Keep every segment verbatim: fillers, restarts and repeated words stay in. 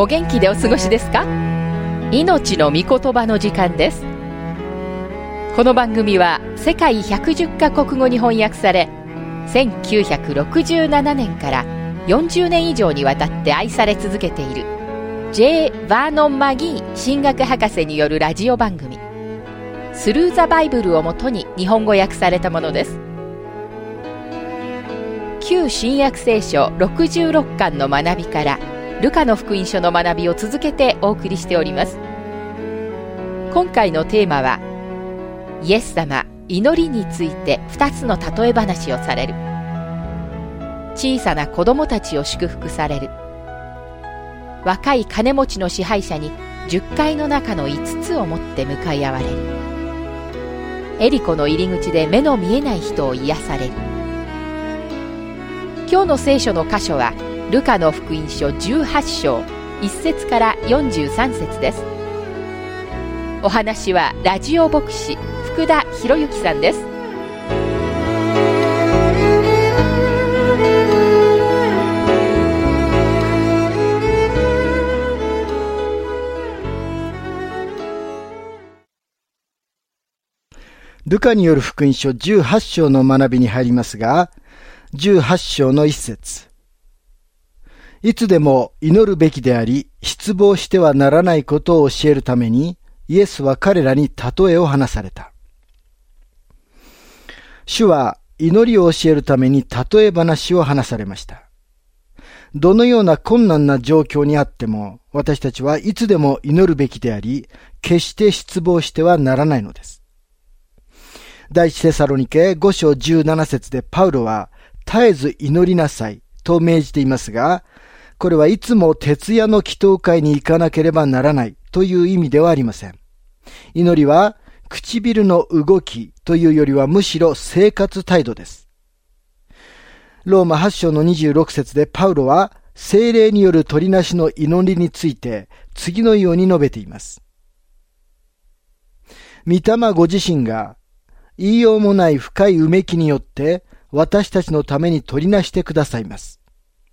お元気でお過ごしですか？命の御言葉の時間です。この番組は世界ひゃくじゅっカ国語に翻訳され、せんきゅうひゃくろくじゅうななねんからよんじゅうねん以上にわたって愛され続けている J. バーノン・マギー神学博士によるラジオ番組、スルーザバイブルをもとに日本語訳されたものです。旧新約聖書ろくじゅうろっかんの学びからルカの福音書の学びを続けてお送りしております。今回のテーマは、イエス様祈りについてふたつの例え話をされる。小さな子供たちを祝福される。若い金持ちの支配者にじゅっかいの中のいつつを持って向かい合われる。エリコの入り口で目の見えない人を癒される。今日の聖書の箇所はルカの福音書じゅうはちしょういっせつからよんじゅうさんせつです。お話はラジオ牧師福田博之さんです。 ルカによる福音書じゅうはちしょうの学びに入りますが、じゅうはちしょうのいっせつ。いつでも祈るべきであり、失望してはならないことを教えるために、イエスは彼らに例えを話された。主は祈りを教えるために例え話を話されました。どのような困難な状況にあっても、私たちはいつでも祈るべきであり、決して失望してはならないのです。第一テサロニケごしょうじゅうななせつでパウロは、絶えず祈りなさいと命じていますが、これはいつも徹夜の祈祷会に行かなければならないという意味ではありません。祈りは唇の動きというよりはむしろ生活態度です。ローマはちしょうのにじゅうろくせつでパウロは聖霊による取りなしの祈りについて次のように述べています。御霊ご自身が言いようもない深いうめきによって私たちのために取りなしてくださいます。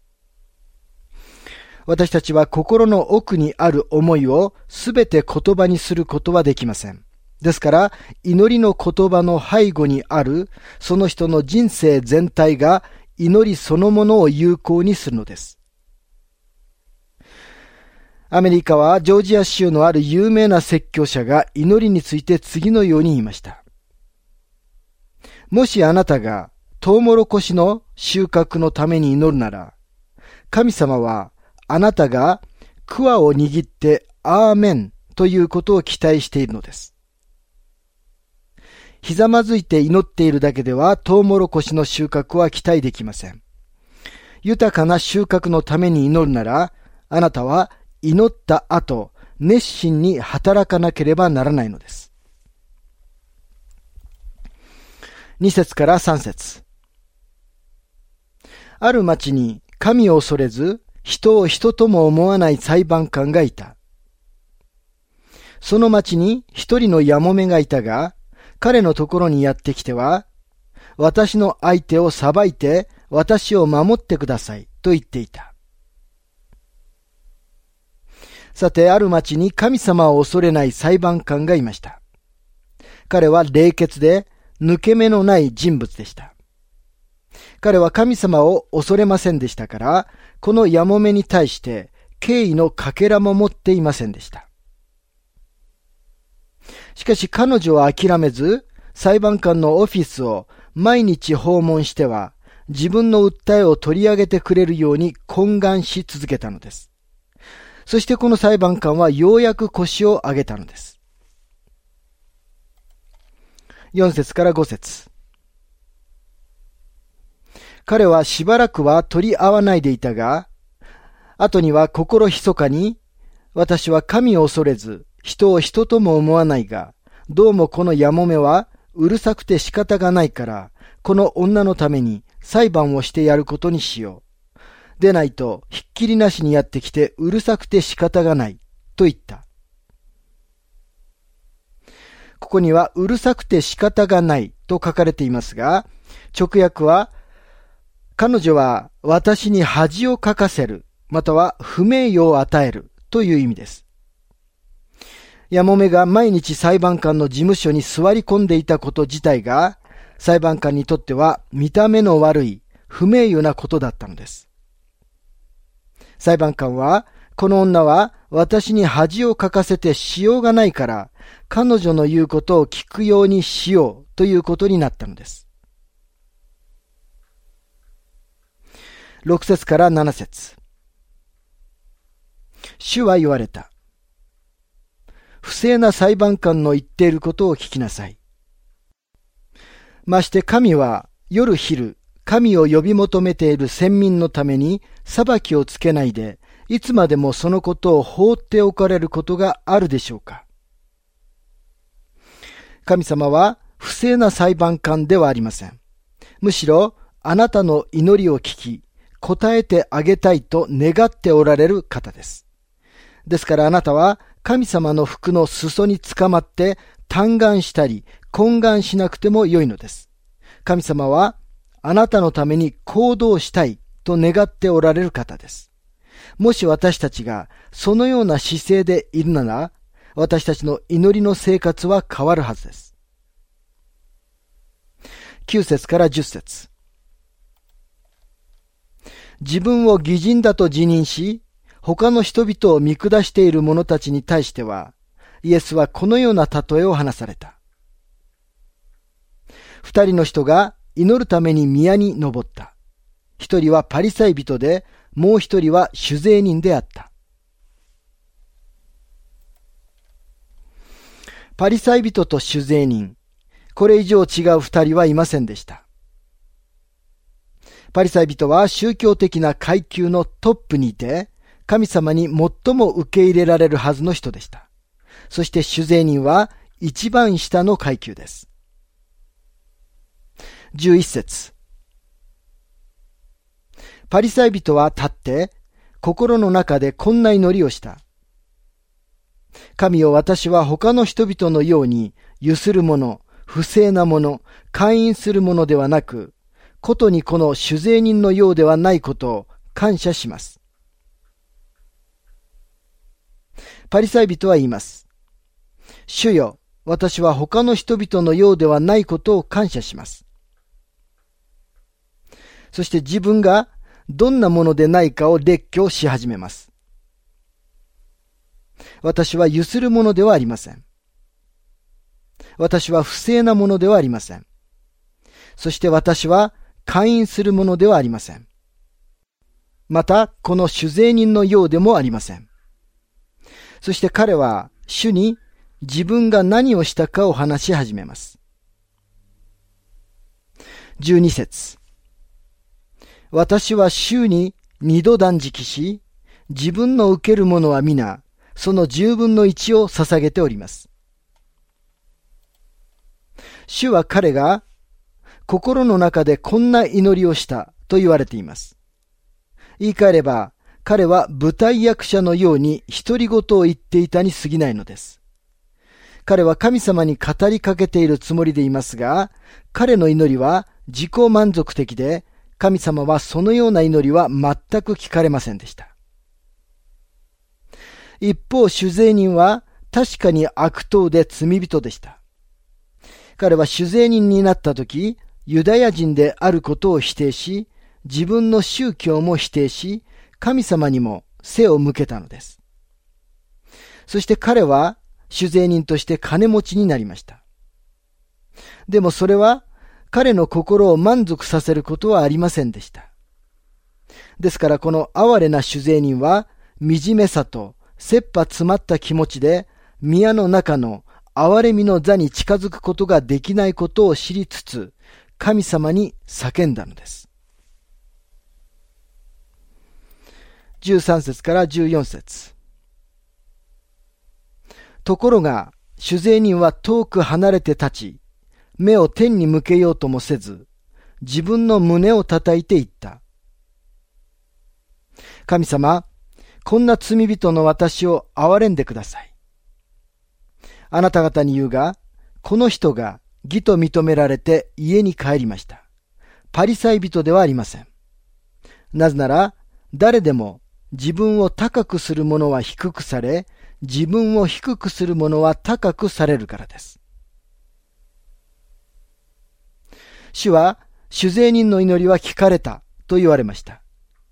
私たちは心の奥にある思いをすべて言葉にすることはできません。ですから、祈りの言葉の背後にある、その人の人生全体が祈りそのものを有効にするのです。アメリカはジョージア州のある有名な説教者が祈りについて次のように言いました。もしあなたがトウモロコシの収穫のために祈るなら、神様はあなたが桑を握ってアーメンということを期待しているのです。ひざまずいて祈っているだけではトウモロコシの収穫は期待できません。豊かな収穫のために祈るなら、あなたは祈った後、熱心に働かなければならないのです。にせつからさんせつ。ある町に神を恐れず、人を人とも思わない裁判官がいた。その町に一人のやもめがいたが、彼のところにやってきては、私の相手を裁いて私を守ってくださいと言っていた。さて、ある町に神様を恐れない裁判官がいました。彼は冷血で抜け目のない人物でした。彼は神様を恐れませんでしたから、このやもめに対して敬意のかけらも持っていませんでした。しかし彼女は諦めず、裁判官のオフィスを毎日訪問しては、自分の訴えを取り上げてくれるように懇願し続けたのです。そしてこの裁判官はようやく腰を上げたのです。よんせつからごせつ。彼はしばらくは取り合わないでいたが、後には心ひそかに、私は神を恐れず、人を人とも思わないが、どうもこのやもめはうるさくて仕方がないから、この女のために裁判をしてやることにしよう。でないとひっきりなしにやってきてうるさくて仕方がない、と言った。ここにはうるさくて仕方がないと書かれていますが、直訳は、彼女は私に恥をかかせる、または不名誉を与えるという意味です。やもめが毎日裁判官の事務所に座り込んでいたこと自体が、裁判官にとっては見た目の悪い、不名誉なことだったのです。裁判官は、この女は私に恥をかかせてしようがないから、彼女の言うことを聞くようにしようということになったのです。ろく節からなな節。主は言われた。不正な裁判官の言っていることを聞きなさい。まして神は夜昼、神を呼び求めている先民のために裁きをつけないで、いつまでもそのことを放っておかれることがあるでしょうか。神様は不正な裁判官ではありません。むしろあなたの祈りを聞き、答えてあげたいと願っておられる方です。ですからあなたは神様の服の裾につかまって嘆願したり懇願しなくてもよいのです。神様はあなたのために行動したいと願っておられる方です。もし私たちがそのような姿勢でいるなら、私たちの祈りの生活は変わるはずです。きゅう節からじゅっ節。自分を義人だと自認し、他の人々を見下している者たちに対しては、イエスはこのような例えを話された。二人の人が祈るために宮に登った。一人はパリサイ人で、もう一人は酒税人であった。パリサイ人と酒税人、これ以上違う二人はいませんでした。パリサイ人は宗教的な階級のトップにいて、神様に最も受け入れられるはずの人でした。そして酒税人は一番下の階級です。じゅういち節。パリサイ人は立って、心の中でこんな祈りをした。神よ、私は他の人々のように、ゆする者、不正な者、姦淫する者ではなく、ことにこの酒税人のようではないことを感謝します。パリサイ人は言います。主よ、私は他の人々のようではないことを感謝します。そして自分がどんなものでないかを列挙し始めます。私はゆするものではありません。私は不正なものではありません。そして私は姦淫するものではありません。また、この酒税人のようでもありません。そして彼は主に自分が何をしたかを話し始めます。じゅうに節。私は主に二度断食し、自分の受けるものは皆、その十分の一を捧げております。主は彼が心の中でこんな祈りをしたと言われています。言い換えれば、彼は舞台役者のように独り言を言っていたに過ぎないのです。彼は神様に語りかけているつもりでいますが、彼の祈りは自己満足的で、神様はそのような祈りは全く聞かれませんでした。一方、酒税人は確かに悪党で罪人でした。彼は酒税人になったとき、ユダヤ人であることを否定し、自分の宗教も否定し、神様にも背を向けたのです。そして彼は酒税人として金持ちになりました。でもそれは彼の心を満足させることはありませんでした。ですからこの哀れな酒税人は惨めさと切羽詰まった気持ちで宮の中の憐れみの座に近づくことができないことを知りつつ、神様に叫んだのです。じゅうさん節からじゅうよん節。ところが、酒税人は遠く離れて立ち、目を天に向けようともせず、自分の胸を叩いて言った。神様、こんな罪人の私を憐れんでください。あなた方に言うが、この人が義と認められて家に帰りました。パリサイ人ではありません。なぜなら、誰でも自分を高くする者は低くされ、自分を低くする者は高くされるからです。主は、主税人の祈りは聞かれたと言われました。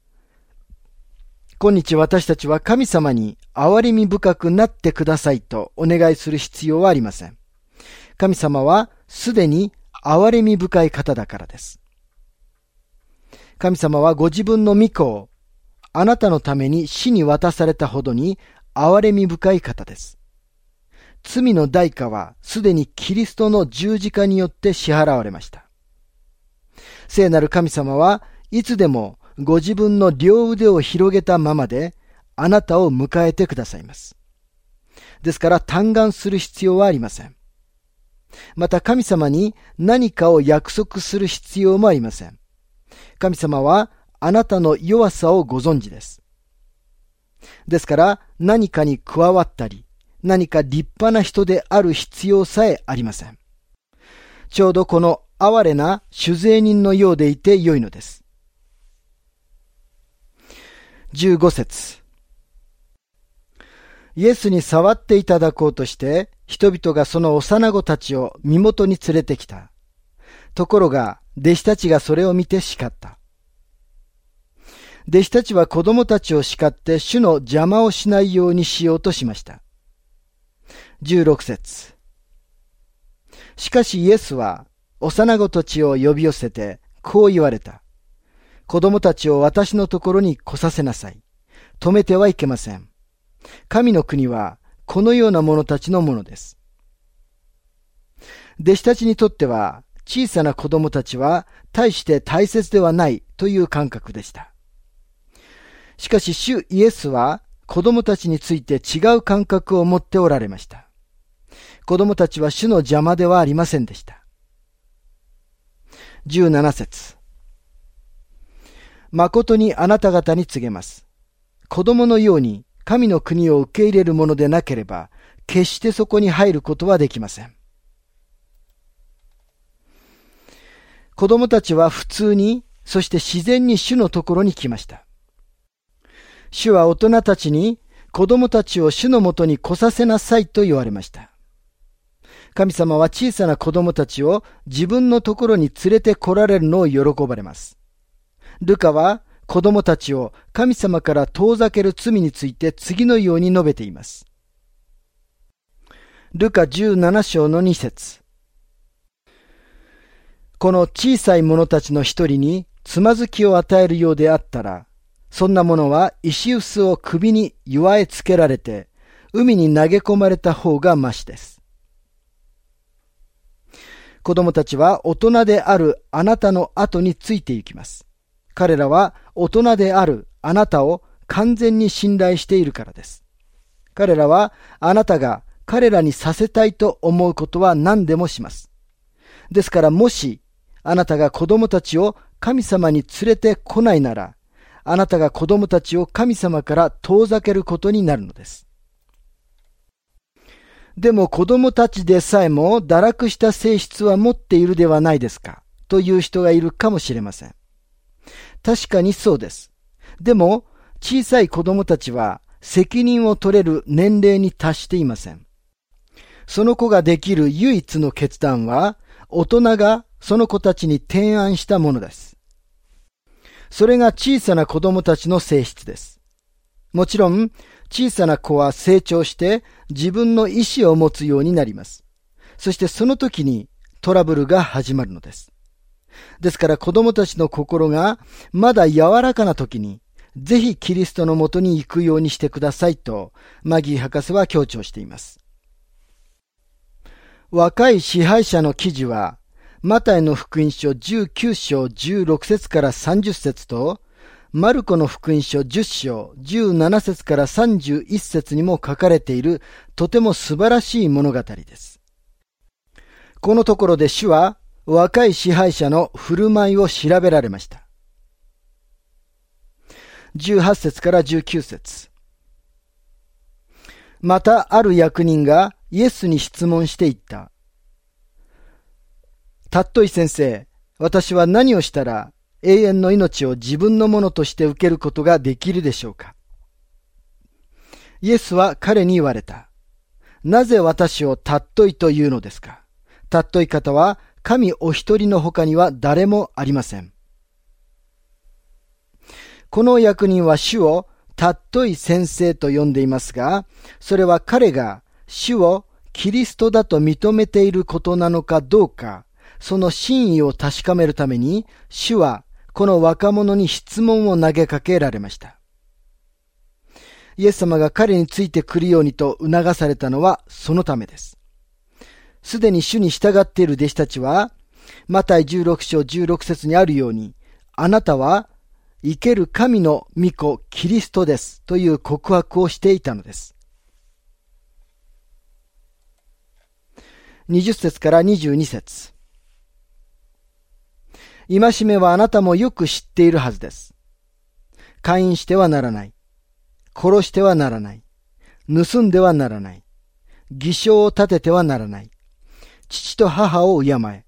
今日私たちは神様に憐れみ深くなってくださいとお願いする必要はありません。神様はすでに憐れみ深い方だからです。神様はご自分の御子をあなたのために死に渡されたほどに憐れみ深い方です。罪の代価はすでにキリストの十字架によって支払われました。聖なる神様はいつでもご自分の両腕を広げたままであなたを迎えてくださいます。ですから嘆願する必要はありません。また神様に何かを約束する必要もありません。神様はあなたの弱さをご存知です。ですから何かに加わったり、何か立派な人である必要さえありません。ちょうどこの哀れな主税人のようでいてよいのです。じゅうご節。イエスに触っていただこうとして、人々がその幼子たちを身元に連れてきた。ところが、弟子たちがそれを見て叱った。弟子たちは子供たちを叱って主の邪魔をしないようにしようとしました。じゅうろく節。しかしイエスは、幼子たちを呼び寄せて、こう言われた。子供たちを私のところに来させなさい。止めてはいけません。神の国はこのような者たちのものです。弟子たちにとっては小さな子供たちは大して大切ではないという感覚でした。しかし主イエスは子供たちについて違う感覚を持っておられました。子供たちは主の邪魔ではありませんでした。じゅうなな節。誠にあなた方に告げます。子供のように神の国を受け入れるものでなければ、決してそこに入ることはできません。子供たちは普通に、そして自然に主のところに来ました。主は大人たちに、子供たちを主のもとに来させなさいと言われました。神様は小さな子供たちを自分のところに連れて来られるのを喜ばれます。ルカは子供たちを神様から遠ざける罪について次のように述べています。ルカじゅうなな章のに節。この小さい者たちの一人につまずきを与えるようであったら、そんな者は石臼を首に結えつけられて、海に投げ込まれた方がましです。子供たちは大人であるあなたの後について行きます。彼らは大人であるあなたを完全に信頼しているからです。彼らはあなたが彼らにさせたいと思うことは何でもします。ですからもしあなたが子供たちを神様に連れてこないなら、あなたが子供たちを神様から遠ざけることになるのです。でも子供たちでさえも堕落した性質は持っているではないですかという人がいるかもしれません。確かにそうです。でも小さい子供たちは責任を取れる年齢に達していません。その子ができる唯一の決断は大人がその子たちに提案したものです。それが小さな子供たちの性質です。もちろん小さな子は成長して自分の意思を持つようになります。そしてその時にトラブルが始まるのです。ですから子供たちの心がまだ柔らかな時にぜひキリストのもとに行くようにしてくださいとマギー博士は強調しています。若い支配者の記事はマタイの福音書じゅうきゅう章じゅうろく節からさんじゅっ節とマルコの福音書じゅっ章じゅうなな節からさんじゅういち節にも書かれているとても素晴らしい物語です。このところで主は若い支配者の振る舞いを調べられました。じゅうはち節からじゅうきゅう節。またある役人がイエスに質問していった。たっとい先生、私は何をしたら永遠の命を自分のものとして受けることができるでしょうか。 イエスは彼に言われた。なぜ私を尊いというのですか。尊い方は神お一人の他には誰もありません。この役人は主を尊い先生と呼んでいますが、それは彼が主をキリストだと認めていることなのかどうか、その真意を確かめるために、主はこの若者に質問を投げかけられました。イエス様が彼についてくるようにと促されたのはそのためです。すでに主に従っている弟子たちは、マタイじゅうろく章じゅうろく節にあるように、あなたは生ける神の御子キリストですという告白をしていたのです。にじゅっ節からにじゅうに節。戒めはあなたもよく知っているはずです。姦淫してはならない。殺してはならない。盗んではならない。偽証を立ててはならない。父と母を敬え。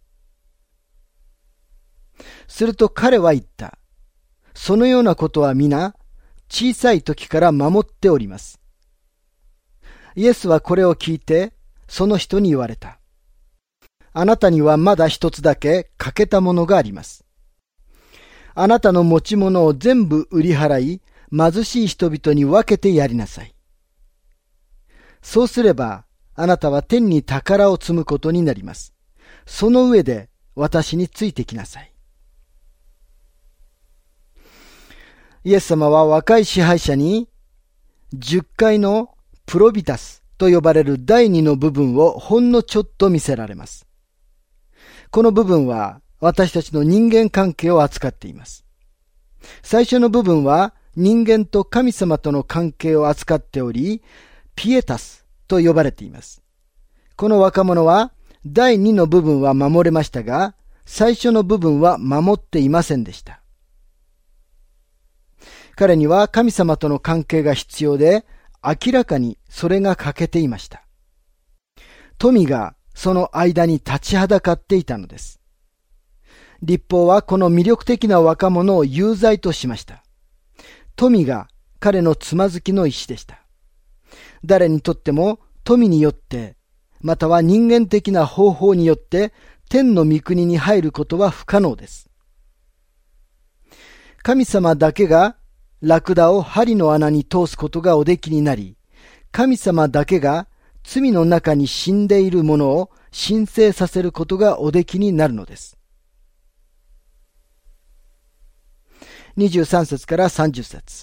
すると彼は言った。そのようなことは皆、小さい時から守っております。イエスはこれを聞いて、その人に言われた。あなたにはまだ一つだけ欠けたものがあります。あなたの持ち物を全部売り払い、貧しい人々に分けてやりなさい。そうすれば、あなたは天に宝を積むことになります。その上で私についてきなさい。イエス様は若い支配者に、十回のプロビタスと呼ばれる第二の部分をほんのちょっと見せられます。この部分は私たちの人間関係を扱っています。最初の部分は人間と神様との関係を扱っており、ピエタスと呼ばれています。この若者は第二の部分は守れましたが、最初の部分は守っていませんでした。彼には神様との関係が必要で、明らかにそれが欠けていました。富がその間に立ちはだかっていたのです。律法はこの魅力的な若者を有罪としました。富が彼のつまずきの石でした。誰にとっても富によって、または人間的な方法によって天の御国に入ることは不可能です。神様だけがラクダを針の穴に通すことがおできになり、神様だけが罪の中に死んでいるものを神聖させることがおできになるのです。にじゅうさん節からさんじゅう節。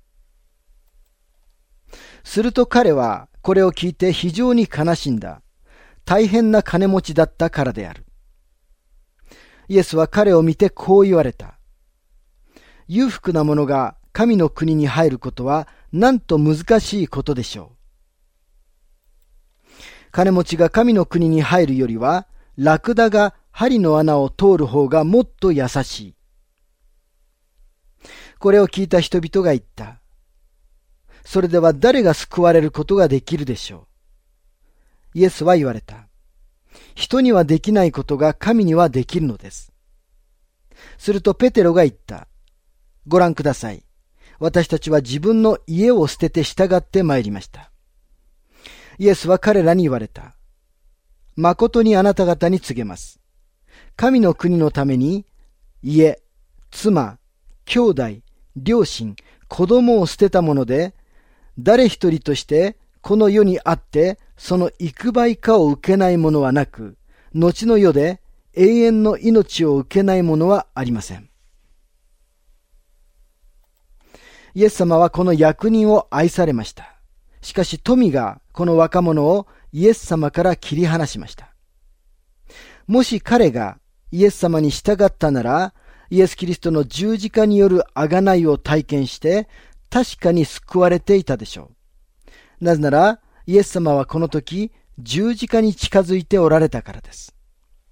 すると彼はこれを聞いて非常に悲しんだ。大変な金持ちだったからである。イエスは彼を見てこう言われた。裕福な者が神の国に入ることはなんと難しいことでしょう。金持ちが神の国に入るよりは、ラクダが針の穴を通る方がもっと優しい。これを聞いた人々が言った。それでは誰が救われることができるでしょう。イエスは言われた。人にはできないことが神にはできるのです。するとペテロが言った。ご覧ください。私たちは自分の家を捨てて従って参りました。イエスは彼らに言われた。誠にあなた方に告げます。神の国のために、家、妻、兄弟、両親、子供を捨てたもので、誰一人としてこの世にあってその幾倍かを受けないものはなく、後の世で永遠の命を受けないものはありません。イエス様はこの役人を愛されました。しかし富がこの若者をイエス様から切り離しました。もし彼がイエス様に従ったなら、イエス・キリストの十字架による贖いを体験して確かに救われていたでしょう。なぜならイエス様はこの時十字架に近づいておられたからです。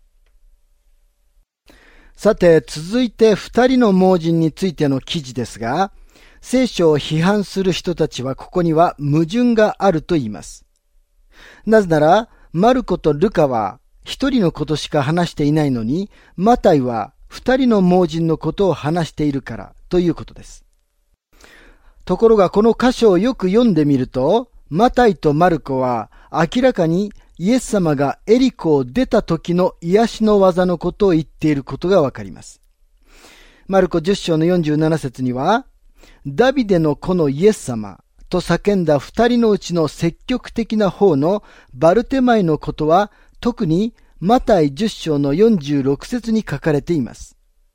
さて続いて二人の盲人についての記事ですが、聖書を批判する人たちはここには矛盾があると言います。なぜならマルコとルカは一人のことしか話していないのに、マタイは二人の盲人のことを話しているからということです。 ところがこの箇所をよく読んでみると、マタイとマルコは明らかにイエス様がエリコを出た時の癒しの技のことを言っていることがわかります。マルコじゅっ章のよんじゅうなな節には、ダビデの子のイエス様と叫んだ二人のうちの積極的な方のバルテマイのことは、特にマタイじゅっ章のよんじゅうろく節に書かれています。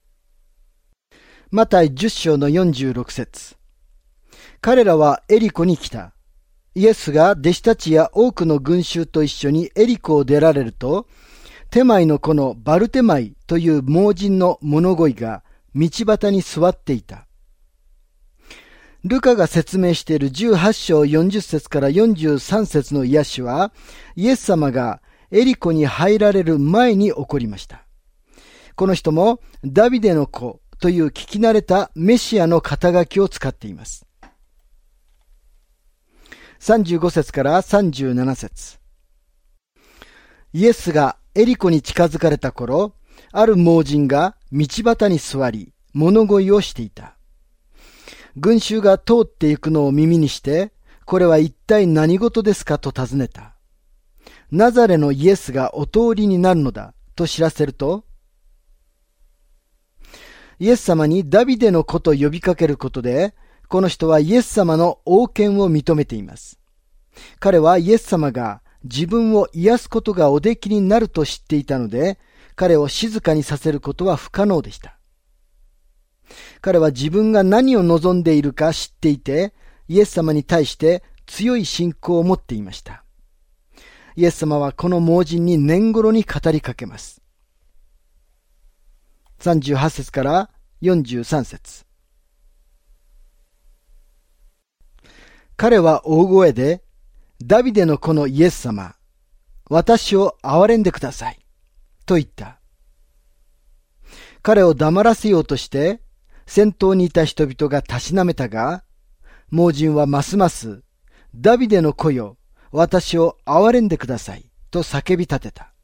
マタイじゅっ章のよんじゅうろく節。彼らはエリコに来た。イエスが弟子たちや多くの群衆と一緒にエリコを出られると、テマイの子のバルテマイという盲人の物乞いが道端に座っていた。ルカが説明しているじゅうはち章よんじゅう節からよんじゅうさん節の癒しは、イエス様がエリコに入られる前に起こりました。この人もダビデの子という聞き慣れたメシアの肩書きを使っています。さんじゅうご節からさんじゅうなな節。イエスがエリコに近づかれた頃、ある盲人が道端に座り、物乞いをしていた。群衆が通っていくのを耳にして、これは一体何事ですかと尋ねた。ナザレのイエスがお通りになるのだと知らせると、イエス様にダビデの子と呼びかけることで、この人はイエス様の王権を認めています。彼はイエス様が自分を癒すことがおできになると知っていたので、彼を静かにさせることは不可能でした。彼は自分が何を望んでいるか知っていて、イエス様に対して強い信仰を持っていました。イエス様はこの盲人に年頃に語りかけます。さんじゅうはち節からよんじゅうさん節。彼は大声で、ダビデの子のイエス様、私を憐れんでください、と言った。彼を黙らせようとして、先頭にいた人々がたしなめたが、盲人はますます、ダビデの子よ、私を憐れんでください、と叫び立てた。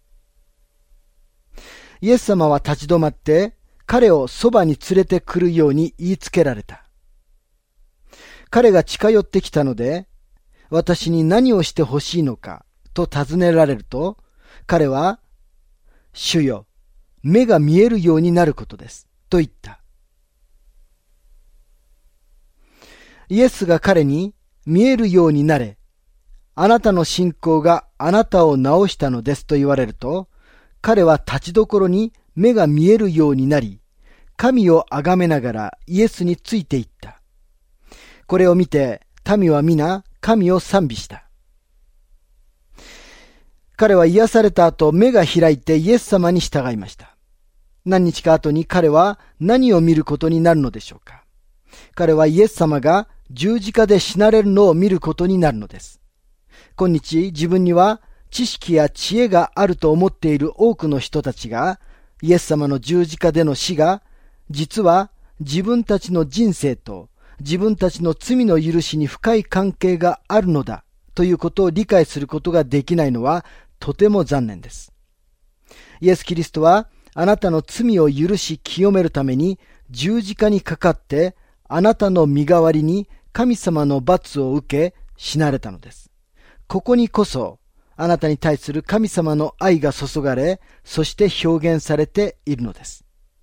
イエス様は立ち止まって、彼をそばに連れてくるように言いつけられた。彼が近寄ってきたので、私に何をしてほしいのかと尋ねられると、彼は、主よ、目が見えるようになることです、と言った。イエスが彼に、見えるようになれ、あなたの信仰があなたを治したのですと言われると、彼は立ちどころに目が見えるようになり、神をあがめながらイエスについていった。これを見て、民は皆神を賛美した。彼は癒された後、目が開いてイエス様に従いました。何日か後に彼は何を見ることになるのでしょうか。彼はイエス様が十字架で死なれるのを見ることになるのです。今日自分には知識や知恵があると思っている多くの人たちが、イエス様の十字架での死が、実は自分たちの人生と自分たちの罪の許しに深い関係があるのだということを理解することができないのはとても残念です。イエス・キリストはあなたの罪を許し清めるために十字架にかかってあなたの身代わりに神様の罰を受け死なれたのです。ここにこそあなたに対する神様の愛が注がれ、そして表現されているのです。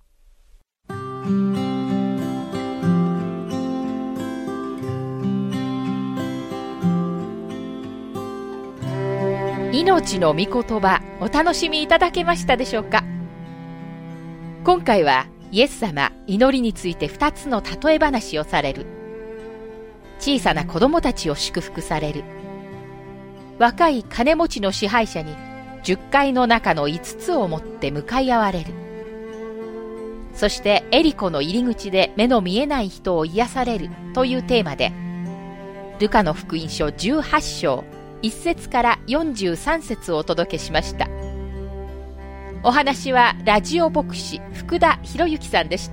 命の御言葉、お楽しみいただけましたでしょうか。今回はイエス様祈りについてふたつの例え話をされる、小さな子供たちを祝福される、若い金持ちの支配者にじゅっかいの中のいつつを持って向かい合われる、そしてエリコの入り口で目の見えない人を癒されるというテーマで、ルカの福音書じゅうはち章いち節からよんじゅうさん節をお届けしました。お話はラジオ牧師福田博之さんでした。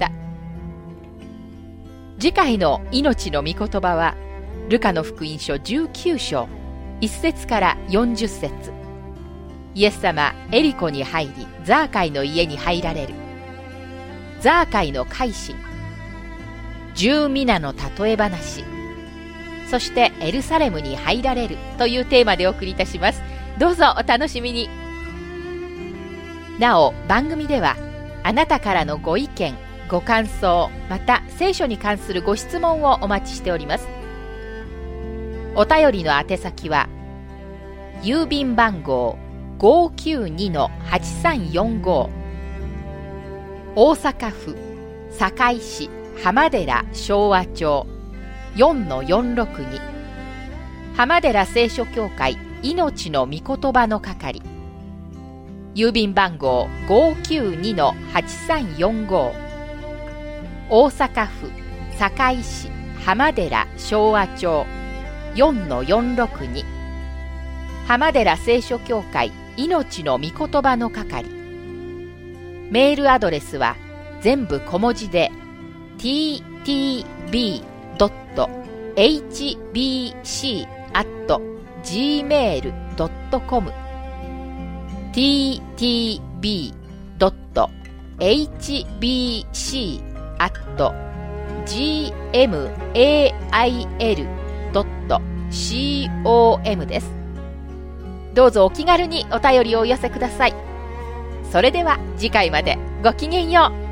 次回の命の御言葉はルカの福音書じゅうきゅう章いち節からよんじゅっ節。イエス様エリコに入りザーカイの家に入られる、ザーカイの改心。 十皆の例え話、そしてエルサレムに入られるというテーマでお送りいたします。どうぞお楽しみに。なお、番組ではあなたからのご意見、ご感想、また聖書に関するご質問をお待ちしております。お便りの宛先は郵便番号 ごーきゅうにのはちさんよんご、 大阪府堺市浜寺昭和町 よんのよんろくに、 浜寺聖書協会命の御言葉の係、郵便番号 ごーきゅうにのはちさんよんご、 大阪府堺市浜寺昭和町 よんのよんろくに、 浜寺聖書協会命の御言葉の係。メールアドレスは全部小文字で ティーティービードットエイチビーシー アット ジーメール ドットコム ティーティービードットエイチビーシー アット ジーメール ドットコム です。どうぞお気軽にお便りをお寄せください。それでは次回までごきげんよう。